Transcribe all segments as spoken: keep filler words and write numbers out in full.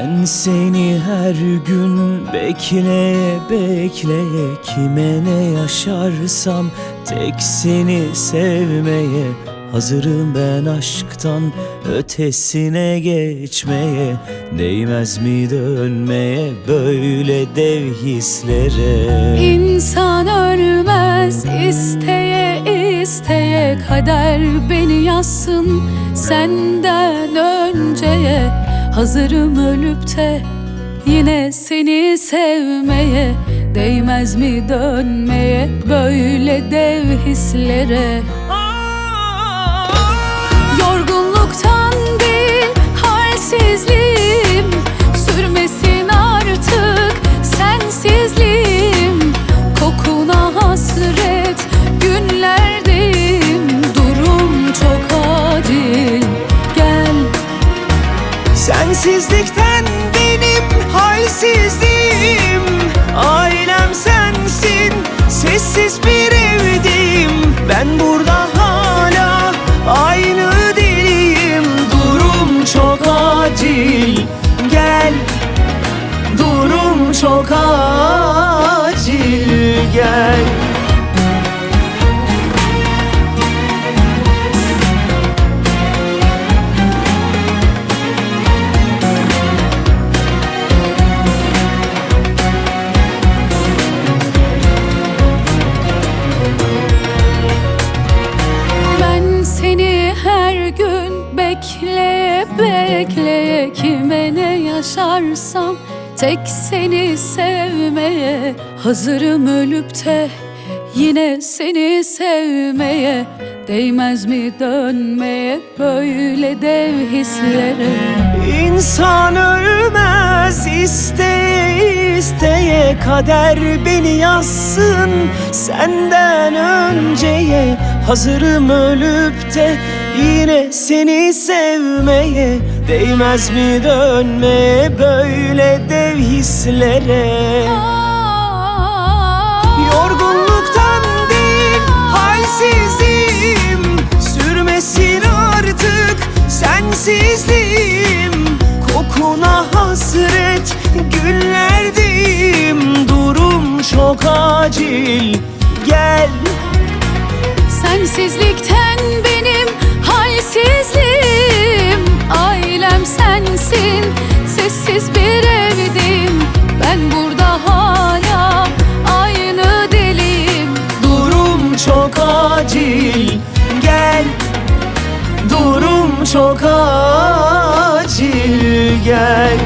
Ben seni her gün bekleye bekleye, kime ne yaşarsam tek seni sevmeye hazırım ben aşktan ötesine geçmeye. Değmez mi dönmeye böyle dev hislere? İnsan ölmez isteye isteye, kader beni yazsın senden önceye. Hazırım ölüp de yine seni sevmeye. Değmez mi dönmeye böyle dev hislere? Yorgunluktan değil halsizliğim, sürmesin artık sensizliğim. Kokuna hasret günlerdeyim, durum çok acil gel. Sensizlikten benim halsizliğim, ailem sensin, sessiz bir evdeyim. Ben burada hala aynı deliyim. Durum çok acil gel, durum çok acil gel. Bekleye bekleye, kime ne yaşarsam tek seni sevmeye. Hazırım ölüp de yine seni sevmeye. Değmez mi dönmeye böyle dev hislere? İnsan ölmez isteye isteye, kader beni yazsın senden önceye. Hazırım ölüp de yine seni sevmeye. Değmez mi dönmeye böyle dev hislere? Yorgunluktan değil halsizliğim, sürmesin artık sensizliğim. Kokuna hasret günlerdeyim. Durum çok acil gel. Sensizlikten benim halsizliğim, ailem sensin, sessiz bir evdeyim. Ben burada hala aynı deliyim. Durum çok acil gel, durum çok acil gel.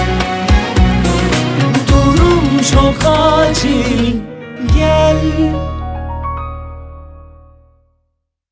Durum çok acil gel.